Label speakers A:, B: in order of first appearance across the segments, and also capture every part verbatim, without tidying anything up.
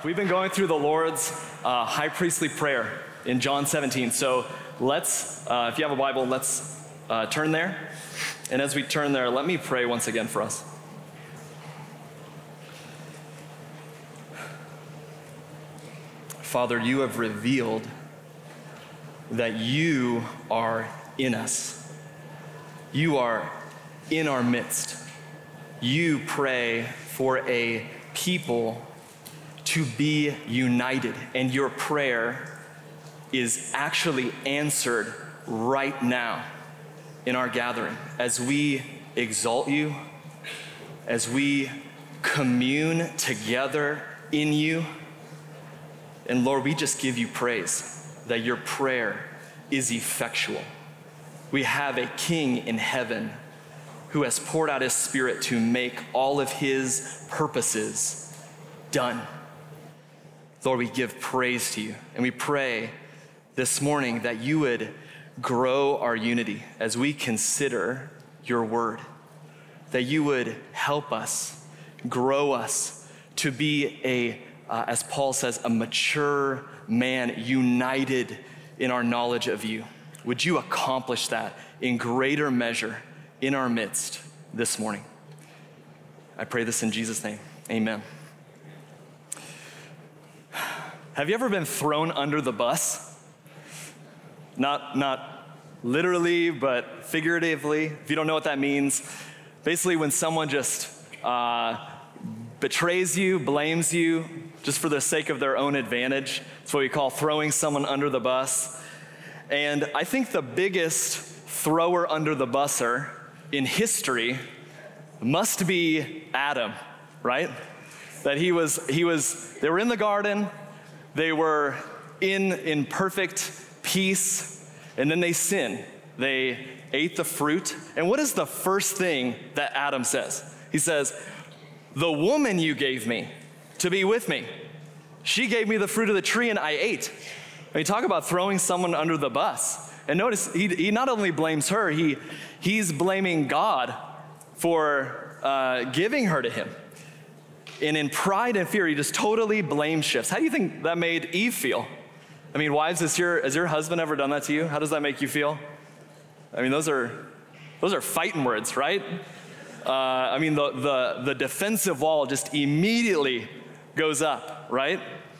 A: We've been going through the Lord's uh, high priestly prayer in John seventeen. So let's, uh, if you have a Bible, let's uh, turn there. And as we turn there, let me pray once again for us. Father, you have revealed that you are in us. You are in our midst. You pray for a people to be united, and your prayer is actually answered right now in our gathering as we exalt you, as we commune together in you. And Lord, we just give you praise that your prayer is effectual. We have a King in heaven who has poured out his Spirit to make all of his purposes done. Lord, we give praise to you, and we pray this morning that you would grow our unity as we consider your word, that you would help us, grow us to be a, uh, as Paul says, a mature man united in our knowledge of you. Would you accomplish that in greater measure in our midst this morning? I pray this in Jesus' name, amen. Have you ever been thrown under the bus? Not, not literally, but figuratively. If you don't know what that means, basically when someone just uh, betrays you, blames you, just for the sake of their own advantage. It's what we call throwing someone under the bus. And I think the biggest thrower under the busser in history must be Adam, right? That he was, he was, they were in the garden, they were in, in perfect peace, and then they sin. They ate the fruit. And what is the first thing that Adam says? He says, the woman you gave me to be with me, she gave me the fruit of the tree and I ate. I mean, talk about throwing someone under the bus. And notice, he, he not only blames her, he, he's blaming God for uh, giving her to him. And in pride and fear, he just totally blame shifts. How do you think that made Eve feel? I mean, wives, has your, has your husband ever done that to you? How does that make you feel? I mean, those are those are fighting words, right? Uh, I mean, the, the, the defensive wall just immediately goes up, right?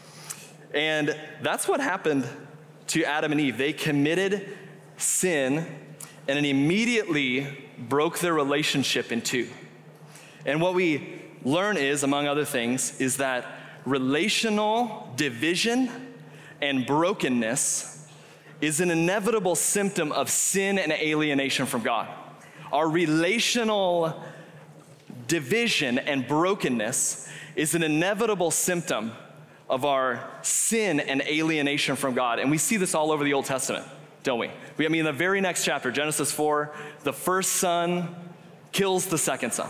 A: And that's what happened to Adam and Eve. They committed sin, and it immediately broke their relationship in two. And what we learn is, among other things, is that relational division and brokenness is an inevitable symptom of sin and alienation from God. Our relational division and brokenness is an inevitable symptom of our sin and alienation from God. And we see this all over the Old Testament, don't we? we I mean, in the very next chapter, Genesis four, the first son kills the second son.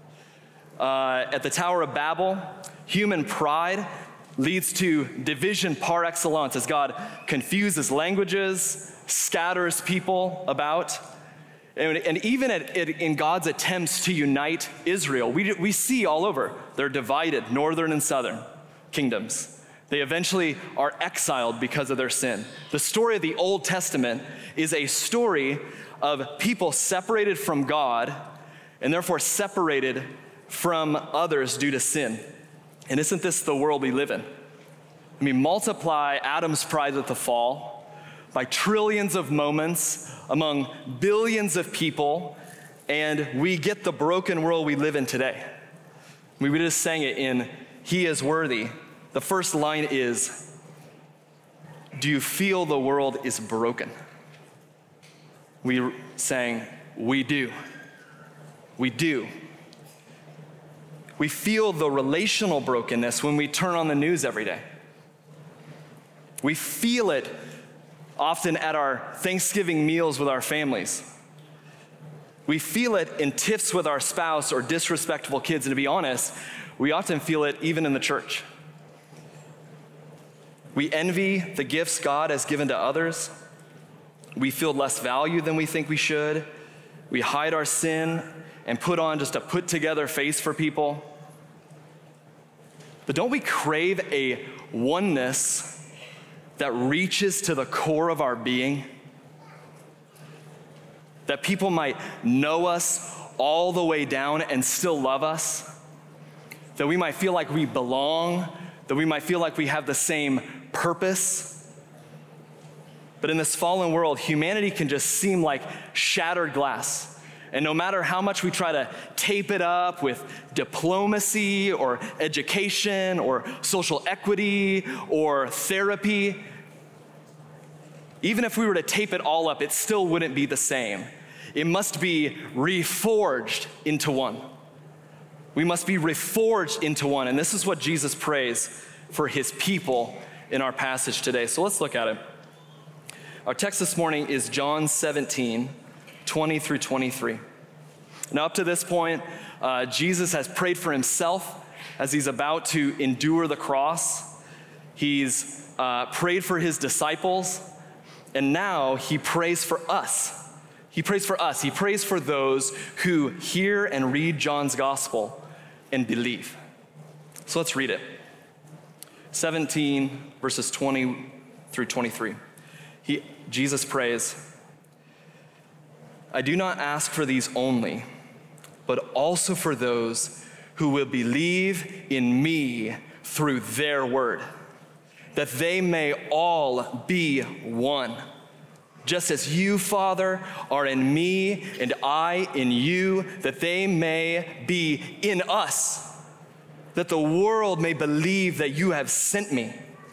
A: Uh, at the Tower of Babel, human pride leads to division par excellence as God confuses languages, scatters people about. And, and even at, at, in God's attempts to unite Israel, we, we see all over, they're divided, northern and southern kingdoms. They eventually are exiled because of their sin. The story of the Old Testament is a story of people separated from God and therefore separated from others due to sin. And isn't this the world we live in? I mean, multiply Adam's pride at the fall by trillions of moments among billions of people, and we get the broken world we live in today. I mean, we just sang it in He is Worthy. The first line is, do you feel the world is broken? We sang, we do. We do. We feel the relational brokenness when we turn on the news every day. We feel it often at our Thanksgiving meals with our families. We feel it in tiffs with our spouse or disrespectful kids. And to be honest, we often feel it even in the church. We envy the gifts God has given to others. We feel less value than we think we should. We hide our sin and put on just a put together face for people. But don't we crave a oneness that reaches to the core of our being? That people might know us all the way down and still love us? That we might feel like we belong? That we might feel like we have the same purpose? But in this fallen world, humanity can just seem like shattered glass. And no matter how much we try to tape it up with diplomacy or education or social equity or therapy, even if we were to tape it all up, it still wouldn't be the same. It must be reforged into one. We must be reforged into one. And this is what Jesus prays for his people in our passage today. So let's look at it. Our text this morning is John seventeen, twenty through twenty-three. Now, up to this point, uh, Jesus has prayed for himself as he's about to endure the cross. He's uh, prayed for his disciples, and now he prays for us. He prays for us. He prays for those who hear and read John's gospel and believe. So let's read it. seventeen, verses twenty through twenty-three. He, Jesus prays, "I do not ask for these only, but also for those who will believe in me through their word, that they may all be one. Just as you, Father, are in me and I in you, that they may be in us, that the world may believe that you have sent me.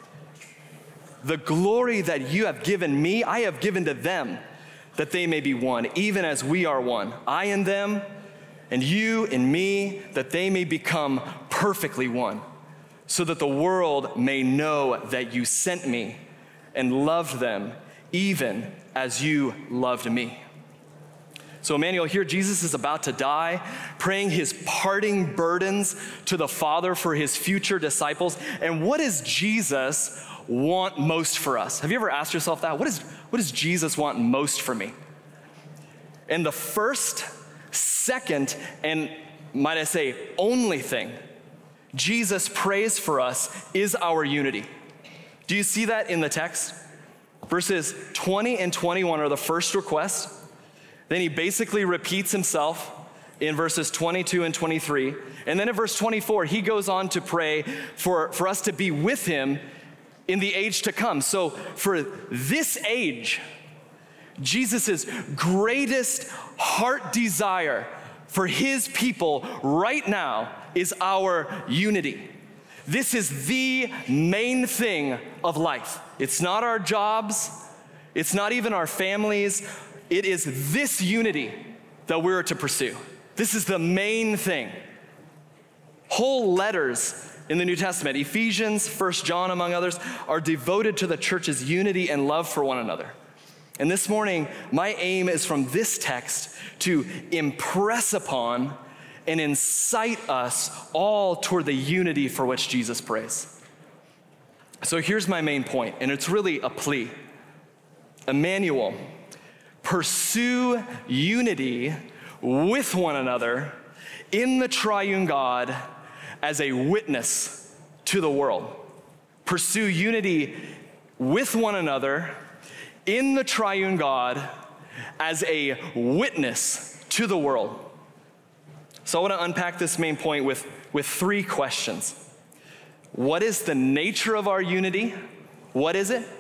A: The glory that you have given me, I have given to them, that they may be one, even as we are one. I in them, and you in me, that they may become perfectly one, so that the world may know that you sent me and loved them, even as you loved me." So Emmanuel, here Jesus is about to die, praying his parting burdens to the Father for his future disciples. And what does Jesus want most for us? Have you ever asked yourself that? What, is, what does Jesus want most for me? And the first, second, and might I say, only thing Jesus prays for us is our unity. Do you see that in the text? Verses twenty and twenty-one are the first request. Then he basically repeats himself in verses twenty-two and twenty-three. And then in verse twenty-four, he goes on to pray for, for us to be with him in the age to come. So for this age, Jesus' greatest heart desire for his people right now is our unity. This is the main thing of life. It's not our jobs. It's not even our families. It is this unity that we're to pursue. This is the main thing. Whole letters in the New Testament, Ephesians, First John, among others, are devoted to the church's unity and love for one another. And this morning, my aim is from this text to impress upon and incite us all toward the unity for which Jesus prays. So here's my main point, and it's really a plea. Emmanuel, pursue unity with one another in the triune God as a witness to the world. Pursue unity with one another in the triune God as a witness to the world. So I want to unpack this main point with, with three questions. What is the nature of our unity? What is it?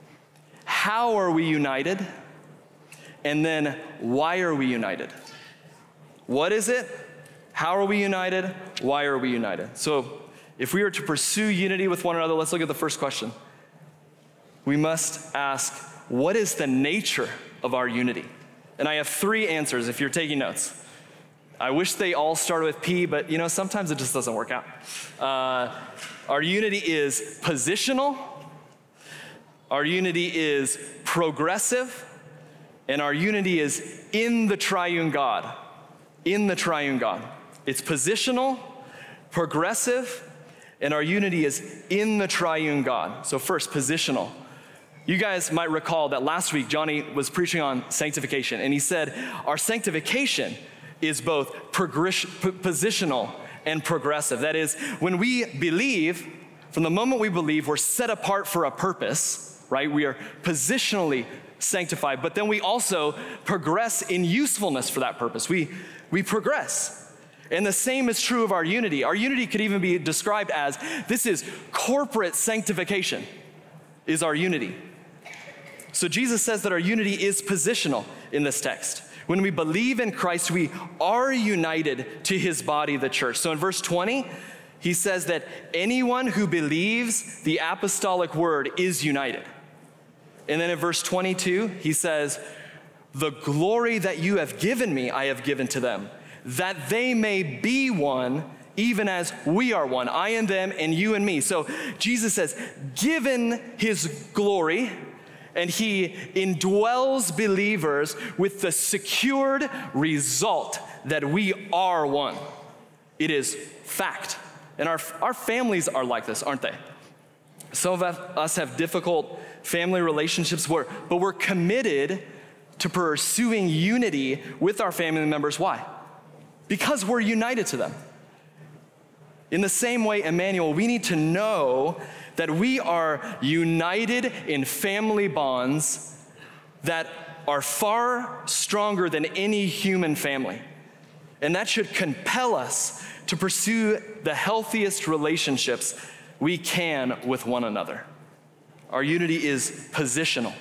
A: How are we united? And then why are we united? What is it? How are we united? Why are we united? So if we are to pursue unity with one another, let's look at the first question. We must ask, what is the nature of our unity? And I have three answers if you're taking notes. I wish they all started with P, but you know, sometimes it just doesn't work out. Uh, our unity is positional, our unity is progressive, and our unity is in the triune God. In the triune God. It's positional, progressive, and our unity is in the triune God. So first, positional. You guys might recall that last week Johnny was preaching on sanctification, and he said our sanctification is both progress- positional and progressive. That is, when we believe, from the moment we believe, we're set apart for a purpose, right? We are positionally sanctified, but then we also progress in usefulness for that purpose. We, we progress. And the same is true of our unity. Our unity could even be described as, this is corporate sanctification, is our unity. So Jesus says that our unity is positional in this text. When we believe in Christ, we are united to his body, the church. So in verse twenty, he says that anyone who believes the apostolic word is united. And then in verse twenty-two, he says, the glory that you have given me, I have given to them, that they may be one, even as we are one, I and them and you and me. So Jesus says, given his glory, and he indwells believers with the secured result that we are one. It is fact. And our, our families are like this, aren't they? Some of us have difficult family relationships, where, but we're committed to pursuing unity with our family members. Why? Because we're united to them. In the same way, Emmanuel, we need to know that we are united in family bonds that are far stronger than any human family. And that should compel us to pursue the healthiest relationships we can with one another. Our unity is positional.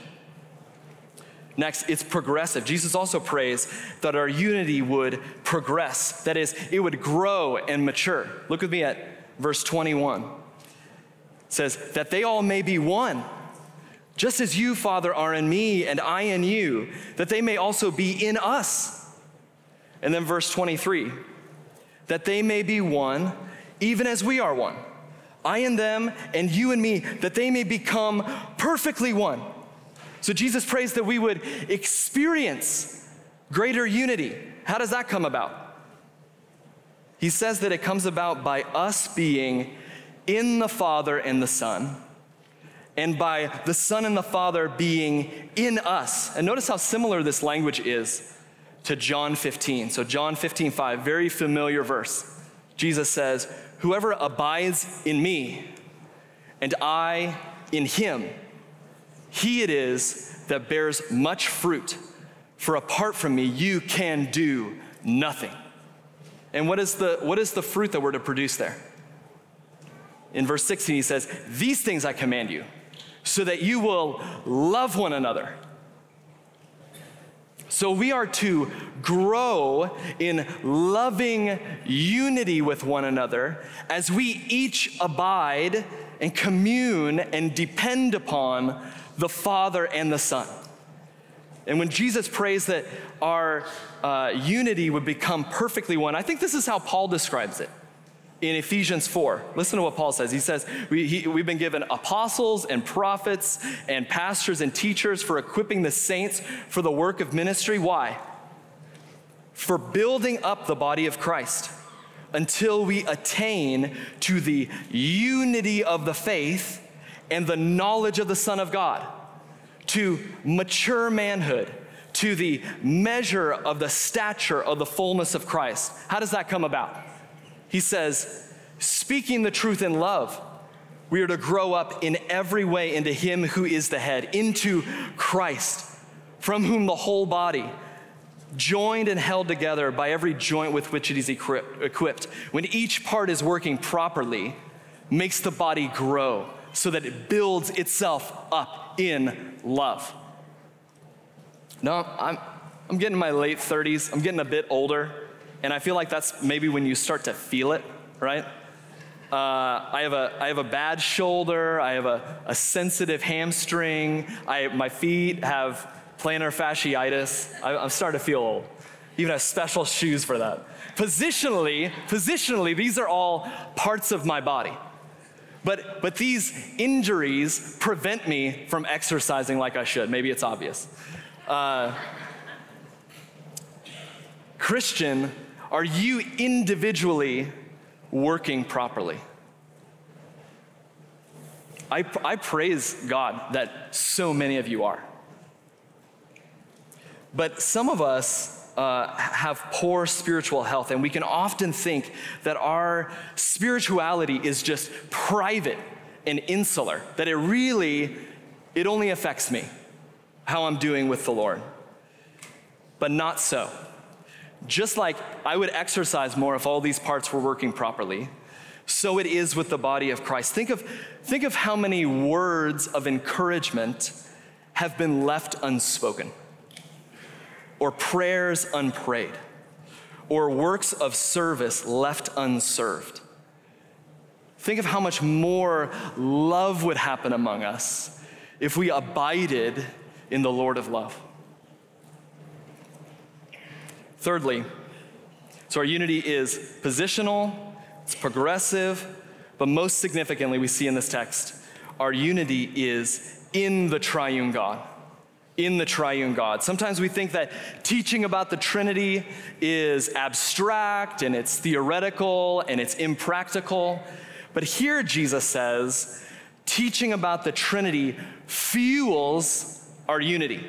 A: Next, it's progressive. Jesus also prays that our unity would progress. That is, it would grow and mature. Look with me at verse twenty-one. It says, that they all may be one, just as you, Father, are in me and I in you, that they may also be in us. And then verse twenty-three, that they may be one, even as we are one. I and them and you and me, that they may become perfectly one. So Jesus prays that we would experience greater unity. How does that come about? He says that it comes about by us being in the Father and the Son, and by the Son and the Father being in us. And notice how similar this language is to John fifteen. So John fifteen five, very familiar verse. Jesus says, whoever abides in me and I in him, he it is that bears much fruit, for apart from me, you can do nothing. And what is the, what is the fruit that we're to produce there? In verse sixteen, he says, these things I command you, so that you will love one another. So we are to grow in loving unity with one another as we each abide and commune and depend upon the Father and the Son. And when Jesus prays that our uh, unity would become perfectly one, I think this is how Paul describes it in Ephesians four. Listen to what Paul says. He says, we, he, we've been given apostles and prophets and pastors and teachers for equipping the saints for the work of ministry. Why? For building up the body of Christ until we attain to the unity of the faith and the knowledge of the Son of God, to mature manhood, to the measure of the stature of the fullness of Christ. How does that come about? He says, speaking the truth in love, we are to grow up in every way into him who is the head, into Christ, from whom the whole body, joined and held together by every joint with which it is equipped, when each part is working properly, makes the body grow so that it builds itself up in love. Now, I'm, I'm getting in my late thirties. I'm getting a bit older, and I feel like that's maybe when you start to feel it, right? Uh, I have a I have a bad shoulder. I have a, a sensitive hamstring. I my feet have plantar fasciitis. I, I'm starting to feel old. Even have special shoes for that. Positionally, positionally, these are all parts of my body. But, but these injuries prevent me from exercising like I should. Maybe it's obvious. Uh, Christian, are you individually working properly? I, I praise God that so many of you are. But some of us uh, have poor spiritual health, and we can often think that our spirituality is just private and insular, that it really, it only affects me, how I'm doing with the Lord. But not so. Just like I would exercise more if all these parts were working properly, so it is with the body of Christ. Think of, think of how many words of encouragement have been left unspoken, or prayers unprayed, or works of service left unserved. Think of how much more love would happen among us if we abided in the Lord of love. Thirdly, so our unity is positional, it's progressive, but most significantly we see in this text, our unity is in the triune God. In the triune God. Sometimes we think that teaching about the Trinity is abstract and it's theoretical and it's impractical. But here Jesus says, teaching about the Trinity fuels our unity.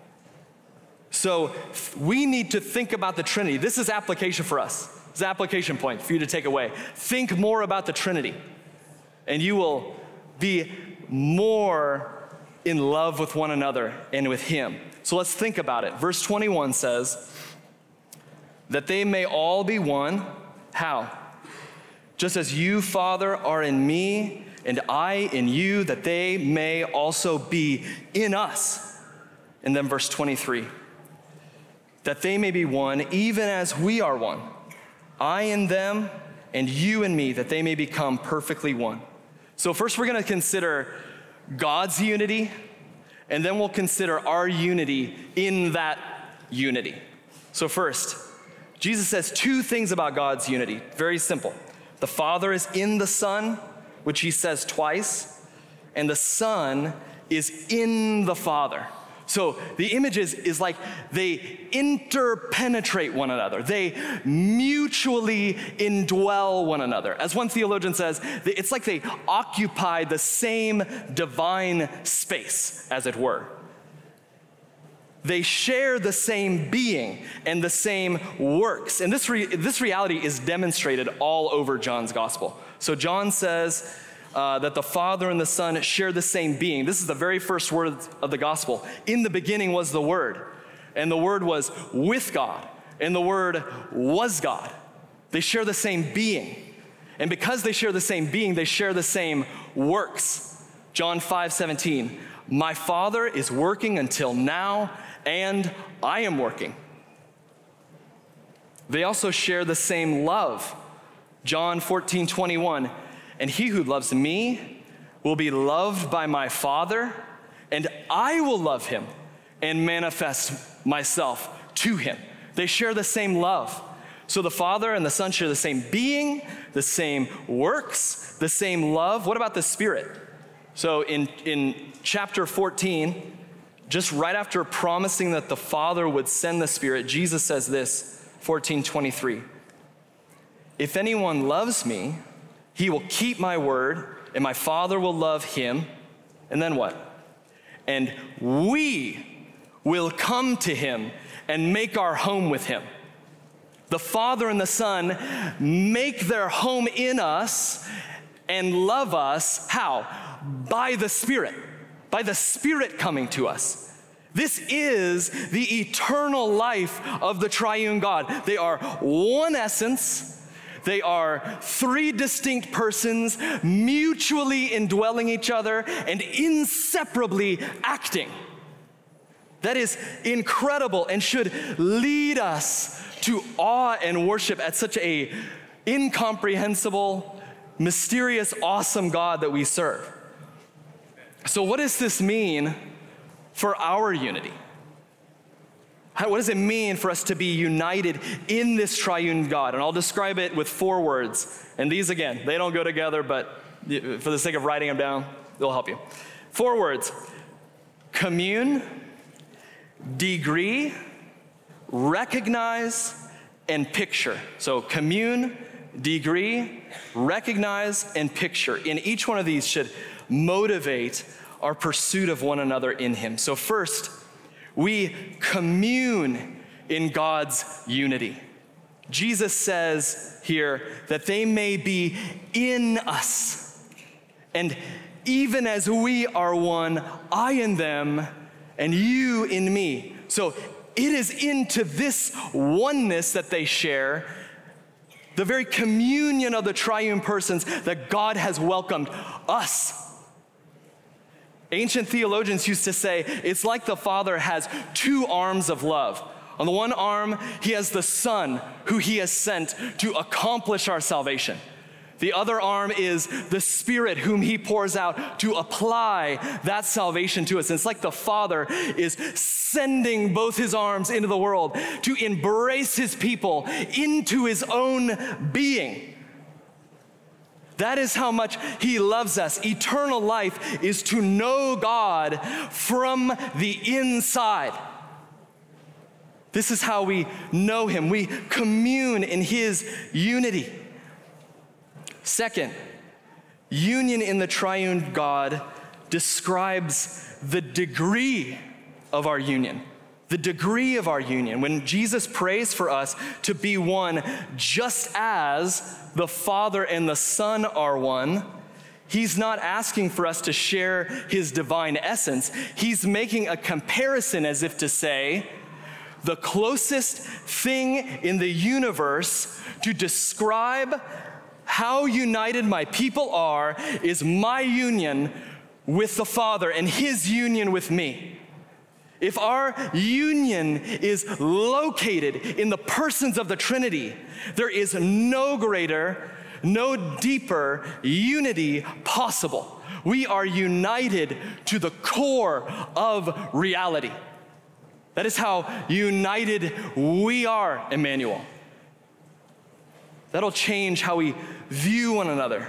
A: So we need to think about the Trinity. This is application for us. It's an application point for you to take away. Think more about the Trinity, and you will be more in love with one another and with him. So let's think about it. Verse twenty-one says, that they may all be one. How? Just as you, Father, are in me, and I in you, that they may also be in us. And then verse twenty-three, that they may be one, even as we are one. I in them, and you in me, that they may become perfectly one. So first we're gonna consider God's unity, and then we'll consider our unity in that unity. So first, Jesus says two things about God's unity, very simple. The Father is in the Son, which he says twice, and the Son is in the Father. So the image is, is like they interpenetrate one another. They mutually indwell one another. As one theologian says, it's like they occupy the same divine space, as it were. They share the same being and the same works. And this, re- this reality is demonstrated all over John's gospel. So John says, Uh, that the Father and the Son share the same being. This is the very first word of the gospel. In the beginning was the Word, and the Word was with God, and the Word was God. They share the same being. And because they share the same being, they share the same works. John five seventeen, my Father is working until now, and I am working. They also share the same love. John fourteen twenty-one, and he who loves me will be loved by my Father, and I will love him and manifest myself to him. They share the same love. So the Father and the Son share the same being, the same works, the same love. What about the Spirit? So in, in chapter fourteen, just right after promising that the Father would send the Spirit, Jesus says this, fourteen twenty-three. If anyone loves me, he will keep my word, and my Father will love him. And then what? And we will come to him and make our home with him. The Father and the Son make their home in us and love us. How? By the Spirit. By the Spirit coming to us. This is the eternal life of the triune God. They are one essence. They are three distinct persons mutually indwelling each other and inseparably acting. That is incredible and should lead us to awe and worship at such a incomprehensible, mysterious, awesome God that we serve. So what does this mean for our unity? How, what does it mean for us to be united in this triune God? And I'll describe it with four words. And these, again, they don't go together, but for the sake of writing them down, they'll help you. Four words: commune, degree, recognize, and picture. So commune, degree, recognize, and picture. And each one of these should motivate our pursuit of one another in him. So first, we commune in God's unity. Jesus says here that they may be in us. And even as we are one, I in them and you in me. So it is into this oneness that they share, the very communion of the triune persons, that God has welcomed us. Ancient theologians used to say it's like the Father has two arms of love. On the one arm, he has the Son who he has sent to accomplish our salvation. The other arm is the Spirit whom he pours out to apply that salvation to us. And it's like the Father is sending both his arms into the world to embrace his people into his own being. That is how much he loves us. Eternal life is to know God from the inside. This is how we know him. We commune in his unity. Second, union in the triune God describes the degree of our union. The degree of our union. When Jesus prays for us to be one, just as the Father and the Son are one, he's not asking for us to share his divine essence. He's making a comparison as if to say, the closest thing in the universe to describe how united my people are is my union with the Father and his union with me. If our union is located in the persons of the Trinity, there is no greater, no deeper unity possible. We are united to the core of reality. That is how united we are, Emmanuel. That'll change how we view one another.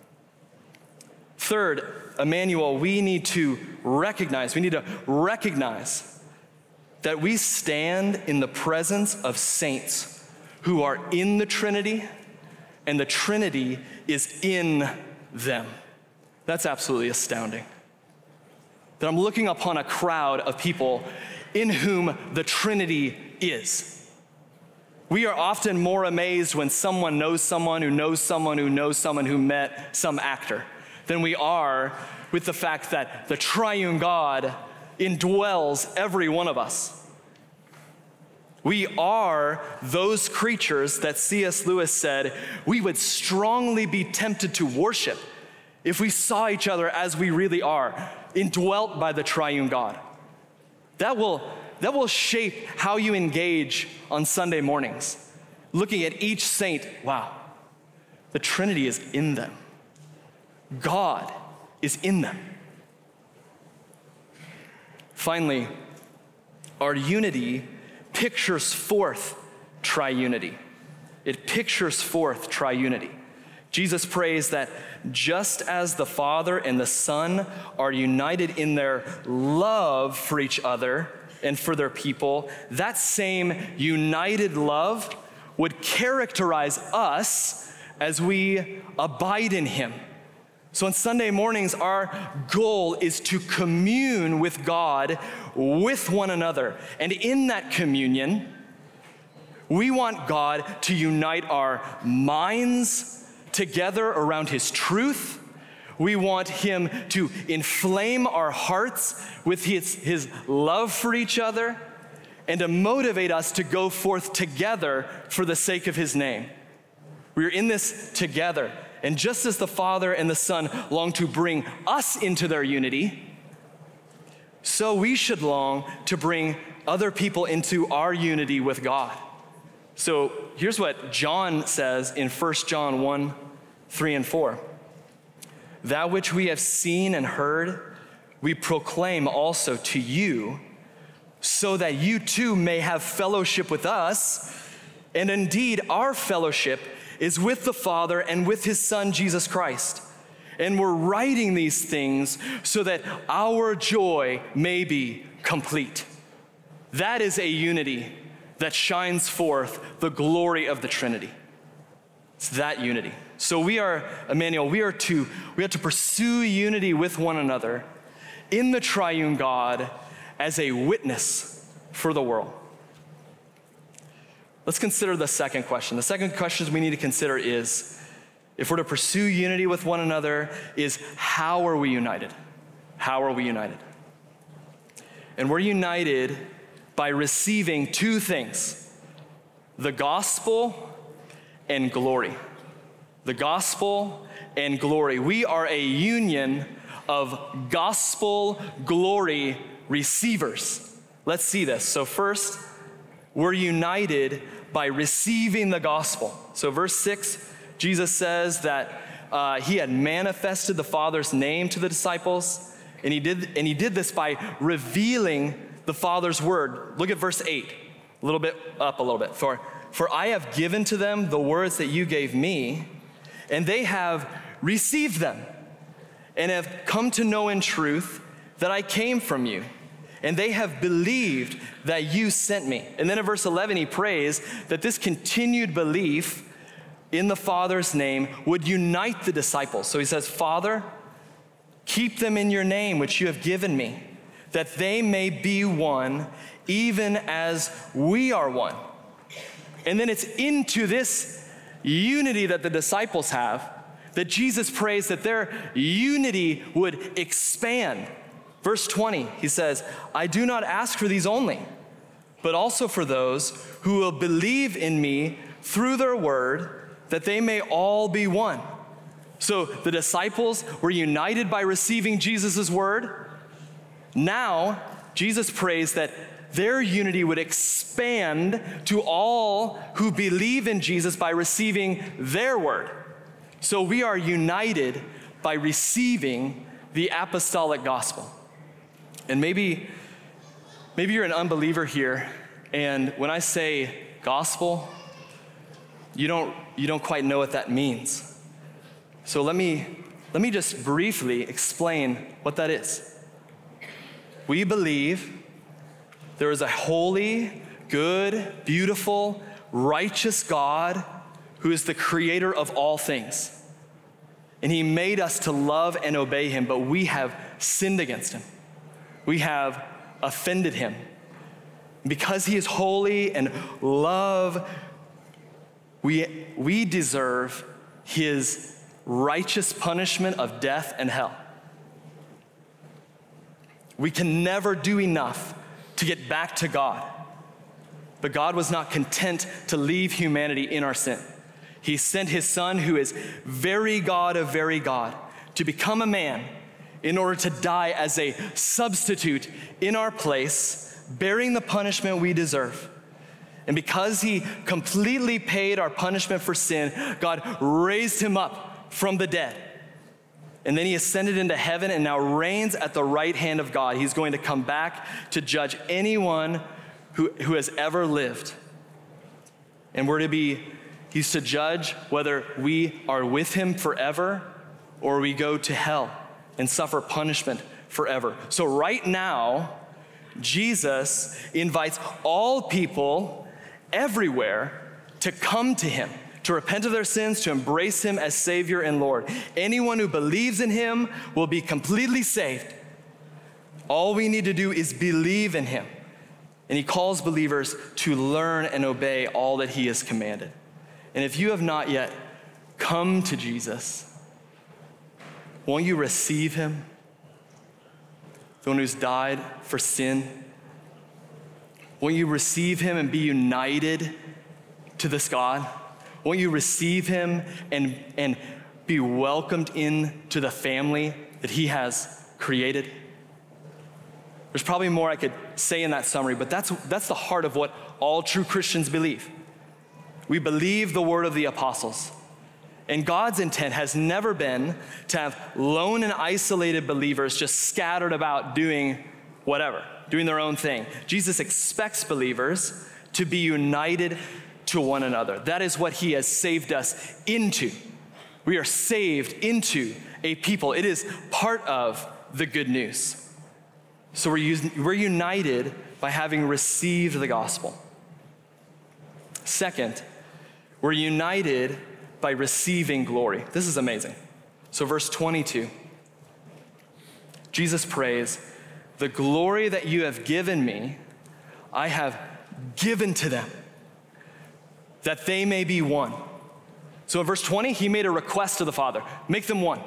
A: Third, Emmanuel, we need to recognize, we need to recognize that we stand in the presence of saints who are in the Trinity, and the Trinity is in them. That's absolutely astounding. That I'm looking upon a crowd of people in whom the Trinity is. We are often more amazed when someone knows someone who knows someone who knows someone who met some actor than we are with the fact that the triune God indwells every one of us. We are those creatures that C S Lewis said we would strongly be tempted to worship if we saw each other as we really are, indwelt by the triune God. That will, that will shape how you engage on Sunday mornings. Looking at each saint, wow, the Trinity is in them. God is in them. Finally, our unity pictures forth triunity. It pictures forth triunity. Jesus prays that just as the Father and the Son are united in their love for each other and for their people, that same united love would characterize us as we abide in him. So on Sunday mornings, our goal is to commune with God, with one another. And in that communion, we want God to unite our minds together around his truth. We want him to inflame our hearts with his, his love for each other and to motivate us to go forth together for the sake of his name. We're in this together. And just as the Father and the Son long to bring us into their unity, so we should long to bring other people into our unity with God. So here's what John says in First John one, three and four. That which we have seen and heard, we proclaim also to you, so that you too may have fellowship with us. And indeed, our fellowship is with the Father and with his Son, Jesus Christ. And we're writing these things so that our joy may be complete. That is a unity that shines forth the glory of the Trinity. It's that unity. So we are, Emmanuel, we are to, we have to pursue unity with one another in the triune God as a witness for the world. let's consider the second question. The second question we need to consider is, if we're to pursue unity with one another, is how are we united? How are we united? And we're united by receiving two things: the gospel and glory. The gospel and glory. We are a union of gospel glory receivers. Let's see this. So first, we're united by receiving the gospel. So verse six, Jesus says that uh, he had manifested the Father's name to the disciples, and he did, and he did this by revealing the Father's word. Look at verse eight, a little bit up a little bit. For, for I have given to them the words that you gave me, and they have received them, and have come to know in truth that I came from you, and they have believed that you sent me. And then in verse eleven, he prays that this continued belief in the Father's name would unite the disciples. So he says, Father, keep them in your name, which you have given me, that they may be one, even as we are one. And then it's into this unity that the disciples have that Jesus prays that their unity would expand. Verse twenty, he says, I do not ask for these only, but also for those who will believe in me through their word, that they may all be one. So the disciples were united by receiving Jesus' word. Now, Jesus prays that their unity would expand to all who believe in Jesus by receiving their word. So we are united by receiving the apostolic gospel. And maybe, maybe you're an unbeliever here, and when I say gospel, you don't, you don't quite know what that means. So let me, let me just briefly explain what that is. We believe there is a holy, good, beautiful, righteous God who is the creator of all things. And he made us to love and obey him, but we have sinned against him. We have offended him. Because he is holy and love, we, we deserve his righteous punishment of death and hell. We can never do enough to get back to God. But God was not content to leave humanity in our sin. He sent his son, who is very God of very God, to become a man in order to die as a substitute in our place, bearing the punishment we deserve. And because he completely paid our punishment for sin, God raised him up from the dead. And then he ascended into heaven and now reigns at the right hand of God. He's going to come back to judge anyone who, who has ever lived. And we're to be, he's to judge whether we are with him forever or we go to hell and suffer punishment forever. So right now, Jesus invites all people everywhere to come to him, to repent of their sins, to embrace him as Savior and Lord. Anyone who believes in him will be completely saved. All we need to do is believe in him. And he calls believers to learn and obey all that he has commanded. And if you have not yet come to Jesus, won't you receive him? The one who's died for sin. Won't you receive him and be united to this God? Won't you receive him and, and be welcomed into the family that he has created? There's probably more I could say in that summary, but that's, that's the heart of what all true Christians believe. We believe the word of the apostles. And God's intent has never been to have lone and isolated believers just scattered about doing whatever, doing their own thing. Jesus expects believers to be united to one another. That is what he has saved us into. We are saved into a people. It is part of the good news. So we're, using, we're united by having received the gospel. Second, we're united by receiving glory. This is amazing. So verse twenty-two, Jesus prays, the glory that you have given me, I have given to them, that they may be one. So in verse twenty, he made a request to the Father, make them one.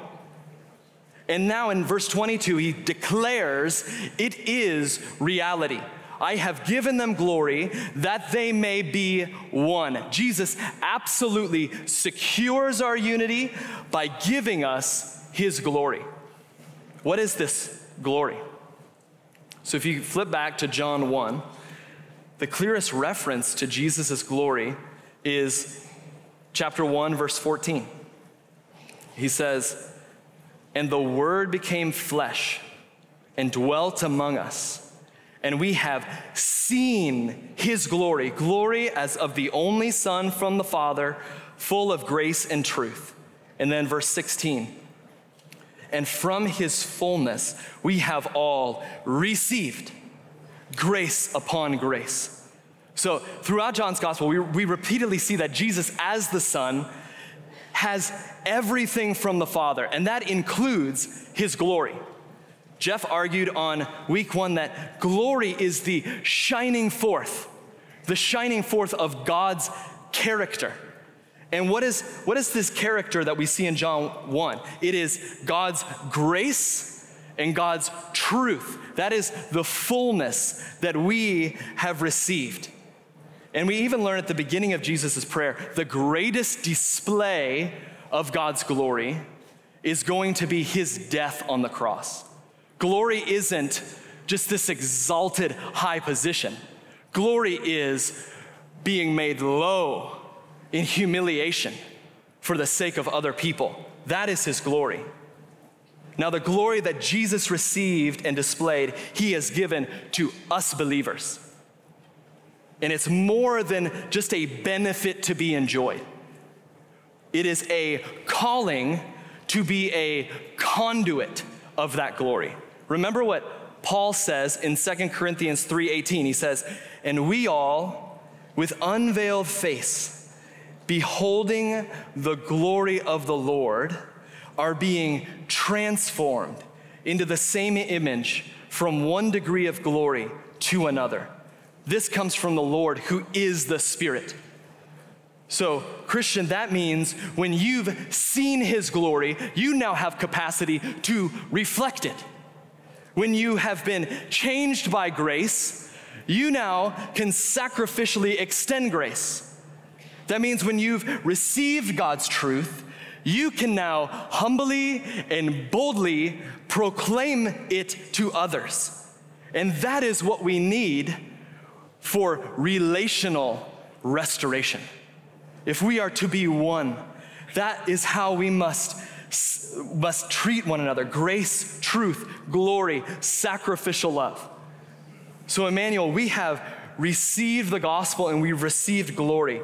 A: And now in verse twenty-two, he declares it is reality. I have given them glory that they may be one. Jesus absolutely secures our unity by giving us his glory. What is this glory? So if you flip back to John one, the clearest reference to Jesus' glory is chapter one, verse fourteen. He says, "And the Word became flesh and dwelt among us, and we have seen his glory, glory as of the only Son from the Father, full of grace and truth." And then verse sixteen, "And from his fullness we have all received grace upon grace." So throughout John's gospel, we, we repeatedly see that Jesus as the Son has everything from the Father, and that includes his glory. Jeff argued on week one that glory is the shining forth, the shining forth of God's character. And what is, what is this character that we see in John one? It is God's grace and God's truth. That is the fullness that we have received. And we even learn at the beginning of Jesus' prayer, the greatest display of God's glory is going to be his death on the cross. Glory isn't just this exalted high position. Glory is being made low in humiliation for the sake of other people. That is his glory. Now, the glory that Jesus received and displayed, he has given to us believers. And it's more than just a benefit to be enjoyed. It is a calling to be a conduit of that glory. Remember what Paul says in Second Corinthians three eighteen. He says, "And we all, with unveiled face, beholding the glory of the Lord, are being transformed into the same image from one degree of glory to another." This comes from the Lord, who is the Spirit. So, Christian, that means when you've seen his glory, you now have capacity to reflect it. When you have been changed by grace, you now can sacrificially extend grace. That means when you've received God's truth, you can now humbly and boldly proclaim it to others. And that is what we need for relational restoration. If we are to be one, that is how we must, must treat one another. Grace, truth, glory, sacrificial love. So Emmanuel, we have received the gospel and we've received glory.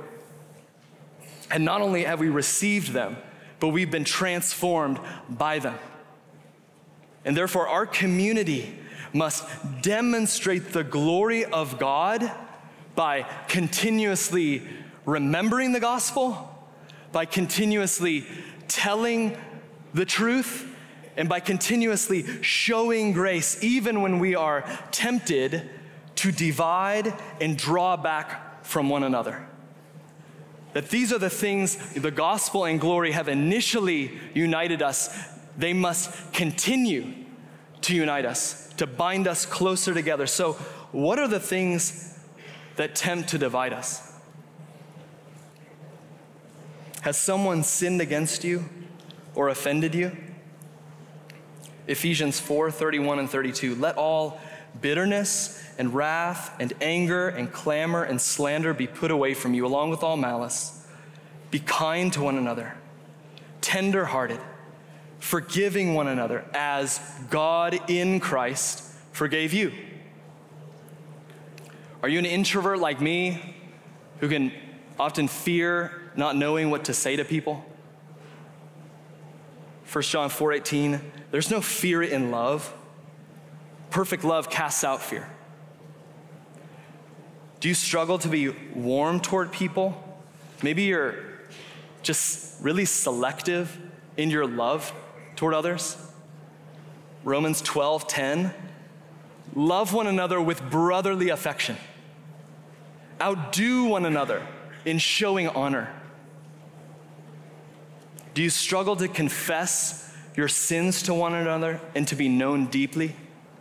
A: And not only have we received them, but we've been transformed by them. And therefore our community must demonstrate the glory of God by continuously remembering the gospel, by continuously telling the truth, and by continuously showing grace even when we are tempted to divide and draw back from one another. That these are the things the gospel and glory have initially united us. They must continue to unite us, to bind us closer together. So what are the things that tempt to divide us? Has someone sinned against you or offended you? Ephesians four, thirty-one and thirty-two, "Let all bitterness and wrath and anger and clamor and slander be put away from you, along with all malice. Be kind to one another, tender-hearted, forgiving one another as God in Christ forgave you." Are you an introvert like me who can often fear not knowing what to say to people? First John four eighteen, "There's no fear in love. Perfect love casts out fear." Do you struggle to be warm toward people? Maybe you're just really selective in your love toward others. Romans twelve ten, "Love one another with brotherly affection. Outdo one another in showing honor? Do you struggle to confess your sins to one another and to be known deeply?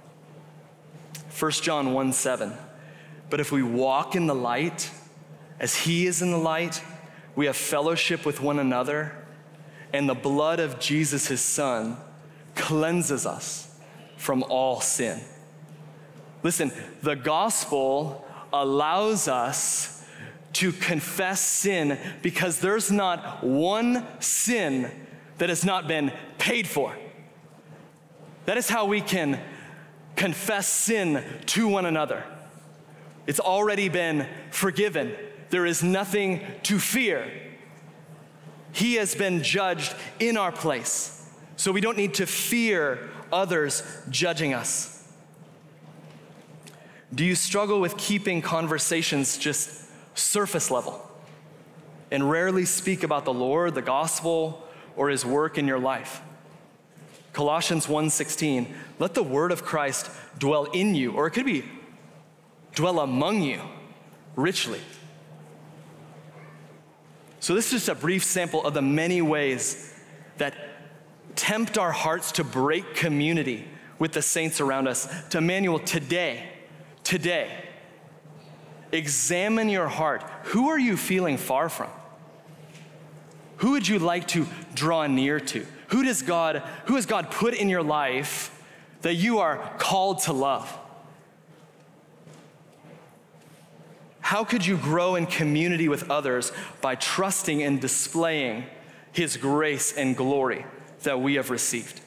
A: First John one seven, but if we walk in the light, as he is in the light, we have fellowship with one another, and the blood of Jesus, his son, cleanses us from all sin. Listen, the gospel allows us to confess sin because there's not one sin that has not been paid for. That is how we can confess sin to one another. It's already been forgiven. There is nothing to fear. He has been judged in our place, so we don't need to fear others judging us. Do you struggle with keeping conversations just surface level and rarely speak about the Lord, the gospel, or his work in your life? Colossians one sixteen, let the word of Christ dwell in you, or it could be dwell among you richly. So this is just a brief sample of the many ways that tempt our hearts to break community with the saints around us. To Emmanuel, today, today, examine your heart. Who are you feeling far from? Who would you like to draw near to? Who does God, who has God put in your life that you are called to love? How could you grow in community with others by trusting and displaying his grace and glory that we have received?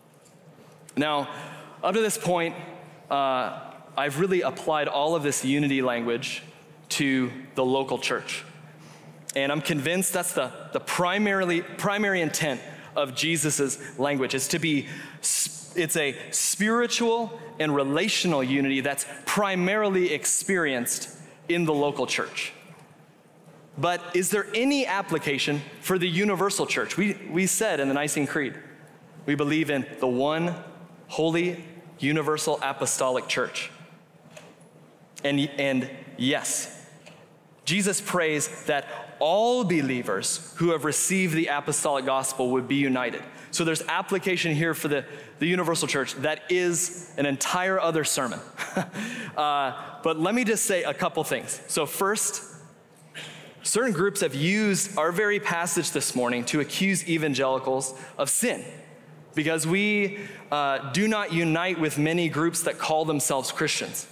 A: Now, up to this point, uh, I've really applied all of this unity language to the local church. And I'm convinced that's the, the primarily, primary intent of Jesus' language, is to be, it's a spiritual and relational unity that's primarily experienced in the local church. But is there any application for the universal church? We, we said in the Nicene Creed, we believe in the one holy, universal, apostolic church. And, and yes, Jesus prays that all believers who have received the apostolic gospel would be united. So there's application here for the, the universal church. That is an entire other sermon. uh, but let me just say a couple things. So first, certain groups have used our very passage this morning to accuse evangelicals of sin, because we uh, do not unite with many groups that call themselves Christians.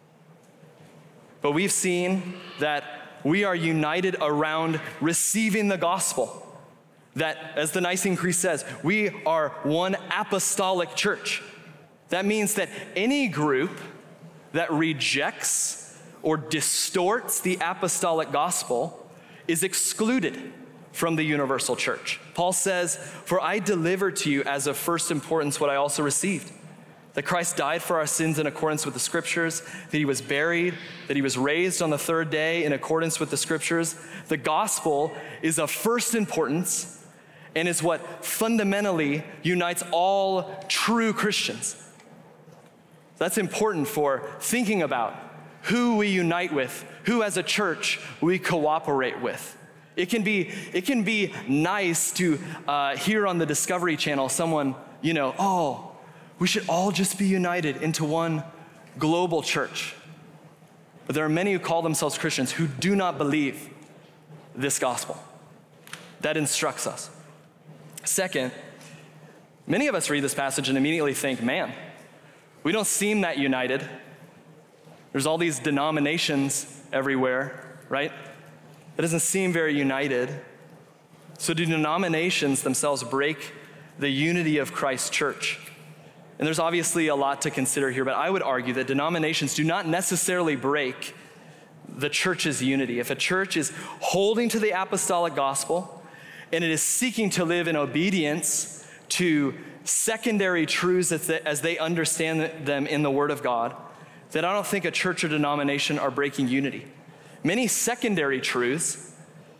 A: But we've seen that we are united around receiving the gospel. That, as the Nicene Creed says, we are one apostolic church. That means that any group that rejects or distorts the apostolic gospel is excluded from the universal church. Paul says, for I delivered to you as of first importance what I also received, that Christ died for our sins in accordance with the scriptures, that he was buried, that he was raised on the third day in accordance with the scriptures. The gospel is of first importance and is what fundamentally unites all true Christians. That's important for thinking about who we unite with, who as a church we cooperate with. It can be, it can be nice to uh, hear on the Discovery Channel someone, you know, oh, we should all just be united into one global church. But there are many who call themselves Christians who do not believe this gospel. That instructs us. Second, many of us read this passage and immediately think, man, we don't seem that united. There's all these denominations everywhere, right? It doesn't seem very united. So do denominations themselves break the unity of Christ's church? And there's obviously a lot to consider here, but I would argue that denominations do not necessarily break the church's unity. If a church is holding to the apostolic gospel and it is seeking to live in obedience to secondary truths as they, as they understand them in the Word of God, then I don't think a church or denomination are breaking unity. Many secondary truths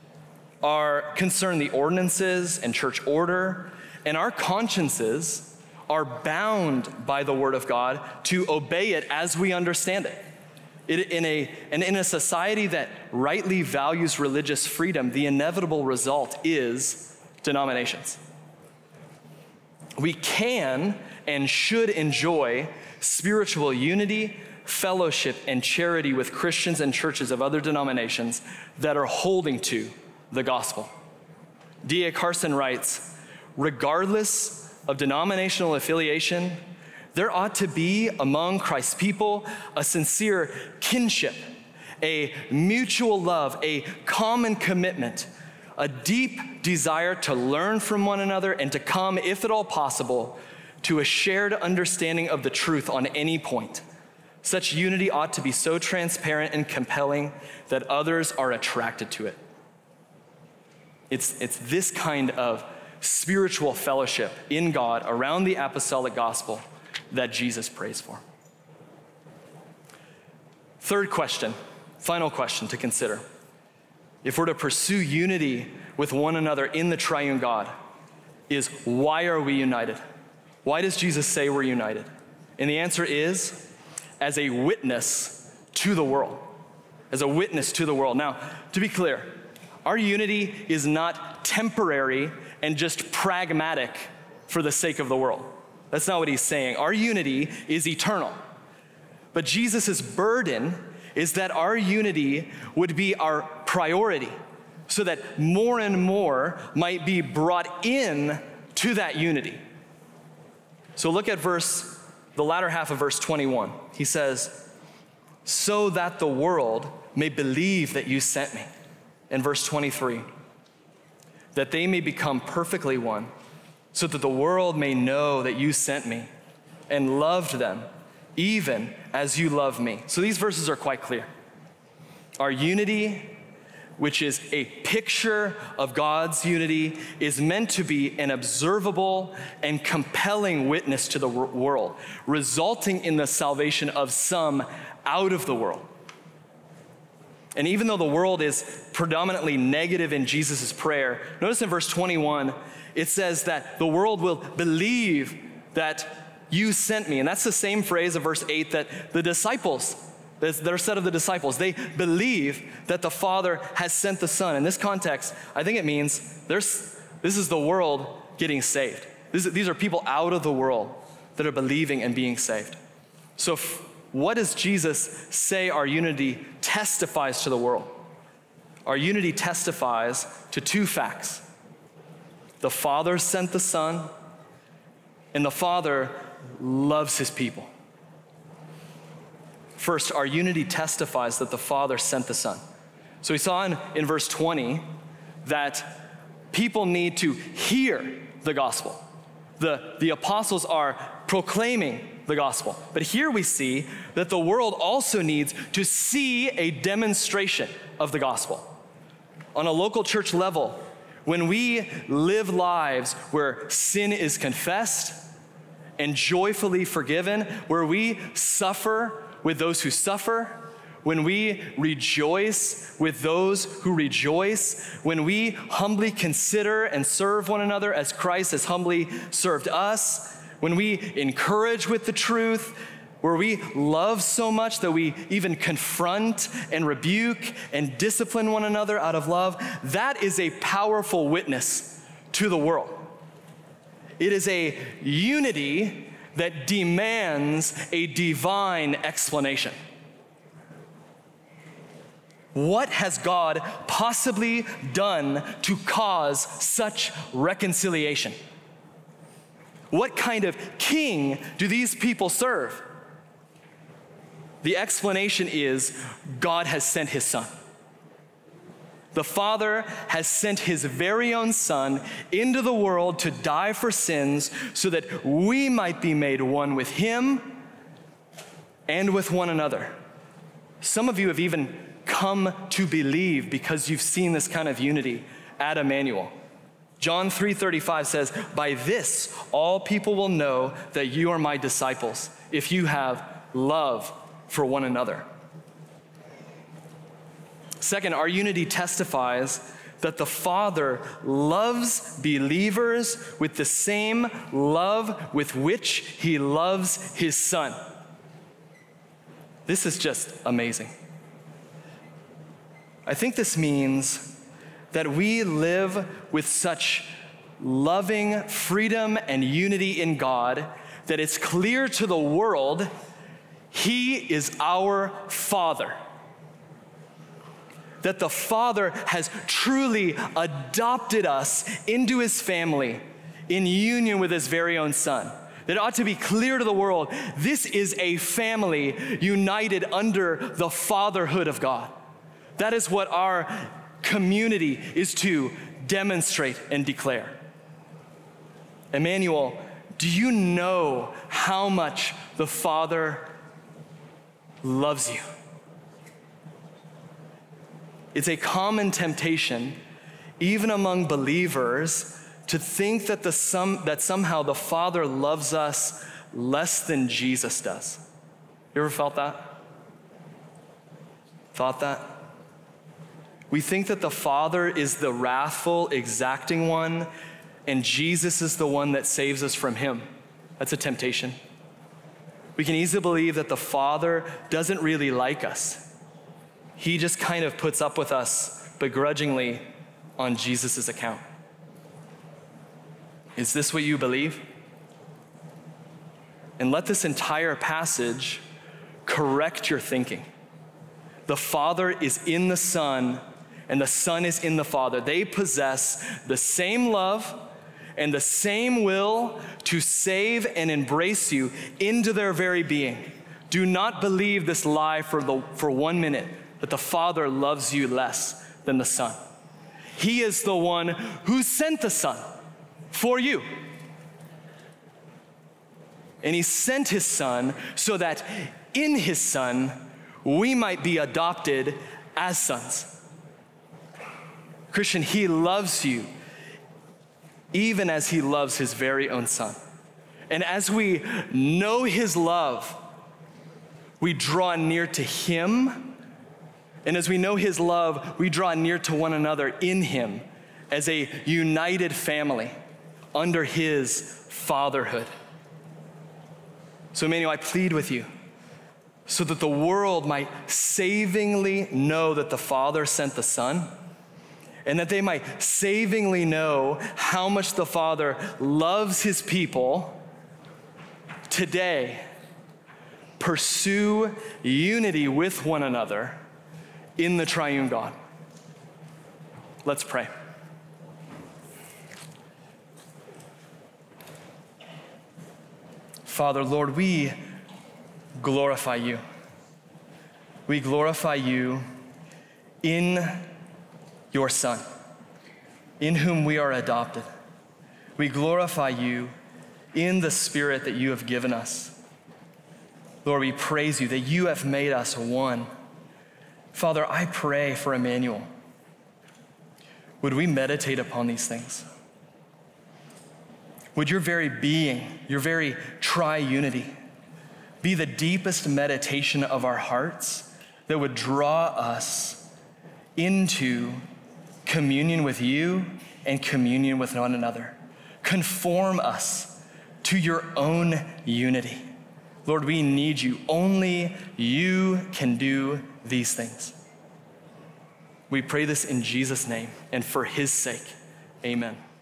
A: are concern the ordinances and church order, and our consciences are bound by the Word of God to obey it as we understand it. It, in a, and in a society that rightly values religious freedom, the inevitable result is denominations. We can and should enjoy spiritual unity, fellowship, and charity with Christians and churches of other denominations that are holding to the gospel. D A Carson writes, regardless of denominational affiliation, there ought to be among Christ's people a sincere kinship, a mutual love, a common commitment, a deep desire to learn from one another and to come, if at all possible, to a shared understanding of the truth on any point. Such unity ought to be so transparent and compelling that others are attracted to it. It's, it's this kind of spiritual fellowship in God around the apostolic gospel that Jesus prays for. Third question, final question to consider. If we're to pursue unity with one another in the triune God, is why are we united? Why does Jesus say we're united? And the answer is, as a witness to the world. As a witness to the world. Now, to be clear, our unity is not temporary and just pragmatic for the sake of the world. That's not what he's saying. Our unity is eternal. But Jesus' burden is that our unity would be our priority, so that more and more might be brought in to that unity. So look at verse, the latter half of verse twenty-one. He says, so that the world may believe that you sent me. In verse twenty-three, that they may become perfectly one, so that the world may know that you sent me and loved them, even as you love me. So these verses are quite clear. Our unity, which is a picture of God's unity, is meant to be an observable and compelling witness to the world, resulting in the salvation of some out of the world. And even though the world is predominantly negative in Jesus' prayer, notice in verse twenty-one, it says that the world will believe that you sent me. And that's the same phrase of verse eight that the disciples, that are said of the disciples. They believe that the Father has sent the Son. In this context, I think it means there's, this is the world getting saved. This, these are people out of the world that are believing and being saved. So f- what does Jesus say our unity testifies to the world? Our unity testifies to two facts. The Father sent the Son, and the Father loves his people. First, our unity testifies that the Father sent the Son. So we saw in, in verse twenty that people need to hear the gospel. The, the apostles are proclaiming the gospel. But here we see that the world also needs to see a demonstration of the gospel. On a local church level, when we live lives where sin is confessed and joyfully forgiven, where we suffer with those who suffer, when we rejoice with those who rejoice, when we humbly consider and serve one another as Christ has humbly served us, when we encourage with the truth, where we love so much that we even confront and rebuke and discipline one another out of love, that is a powerful witness to the world. It is a unity that demands a divine explanation. What has God possibly done to cause such reconciliation? What kind of king do these people serve? The explanation is God has sent his Son. The Father has sent his very own Son into the world to die for sins so that we might be made one with him and with one another. Some of you have even come to believe because you've seen this kind of unity at Emmanuel. John three thirty-five says, by this all people will know that you are my disciples, if you have love for one another. Second, our unity testifies that the Father loves believers with the same love with which he loves his Son. This is just amazing. I think this means that we live with such loving freedom and unity in God that it's clear to the world He is our Father. That the Father has truly adopted us into His family in union with His very own Son. That it ought to be clear to the world, this is a family united under the fatherhood of God. That is what our community is to demonstrate and declare. Emmanuel, do you know how much the Father loves you? It's a common temptation, even among believers, to think that, the some, that somehow the Father loves us less than Jesus does. You ever felt that? Thought that? We think that the Father is the wrathful, exacting one, and Jesus is the one that saves us from Him. That's a temptation. We can easily believe that the Father doesn't really like us. He just kind of puts up with us begrudgingly on Jesus' account. Is this what you believe? And let this entire passage correct your thinking. The Father is in the Son, and the Son is in the Father. They possess the same love and the same will to save and embrace you into their very being. Do not believe this lie for, the, for one minute, that the Father loves you less than the Son. He is the one who sent the Son for you. And He sent His Son so that in His Son, we might be adopted as sons. Christian, He loves you even as He loves His very own Son. And as we know His love, we draw near to Him. And as we know His love, we draw near to one another in Him as a united family under His fatherhood. So Emmanuel, I plead with you so that the world might savingly know that the Father sent the Son, and that they might savingly know how much the Father loves His people. Today, pursue unity with one another in the triune God. Let's pray. Father, Lord, we glorify You. We glorify You in Your Son, in whom we are adopted. We glorify You in the Spirit that You have given us. Lord, we praise You that You have made us one. Father, I pray for Emmanuel. Would we meditate upon these things? Would Your very being, Your very triunity, be the deepest meditation of our hearts that would draw us into communion with You and communion with one another. Conform us to Your own unity. Lord, we need You. Only You can do these things. We pray this in Jesus' name and for His sake. Amen.